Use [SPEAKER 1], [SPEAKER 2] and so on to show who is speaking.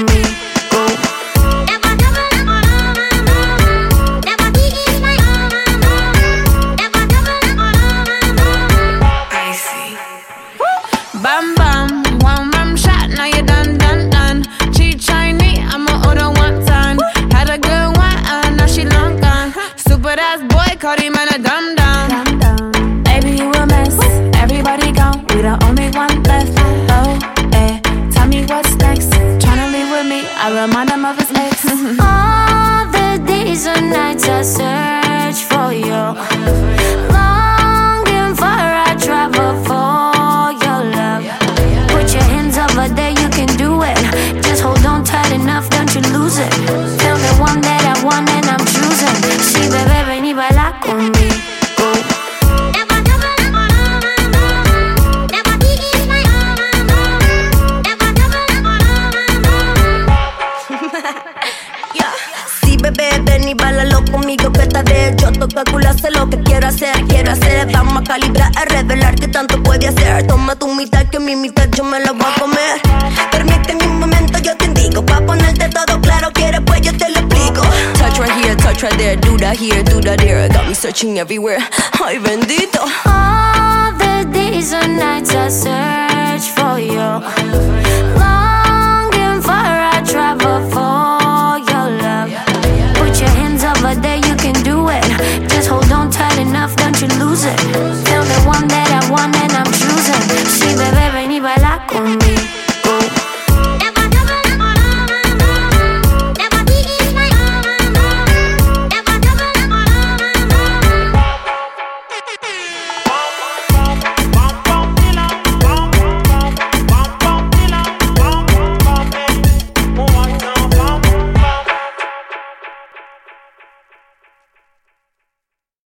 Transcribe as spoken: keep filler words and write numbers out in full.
[SPEAKER 1] conmigo.
[SPEAKER 2] Bam bam, one rum shot, now you done, done, done. Cheat Chinese, I'ma order one ton. Had a good one, uh, now she long gone. Stupid ass boy, caught him in a dumb dumb.
[SPEAKER 1] Baby, you a mess, everybody gone, we the only one left. Oh, eh, tell me what's next. Tryna leave with me, I remind him of his ex.
[SPEAKER 3] All the days and nights I search for you, longing for I travel for your love. Put your hands over there, you can do it. Just hold on tight enough, don't you lose it. Feel the one that I want and I'm choosing. Sí, bebé, ven y baila conmigo.
[SPEAKER 4] Bebé, ven y bálalo conmigo que esta vez yo toco el culo, hace lo que quiero hacer, quiero hacer. Vamos a calibrar, a revelar qué tanto puede hacer. Toma tu mitad que mi mitad yo me la voy a comer. Permíteme un momento, yo te indico, pa' ponerte todo claro, quieres pues yo te lo explico. Touch right here, touch right there, do that here, do that there. Got me searching everywhere, ay bendito.
[SPEAKER 3] All the days and nights I search for you.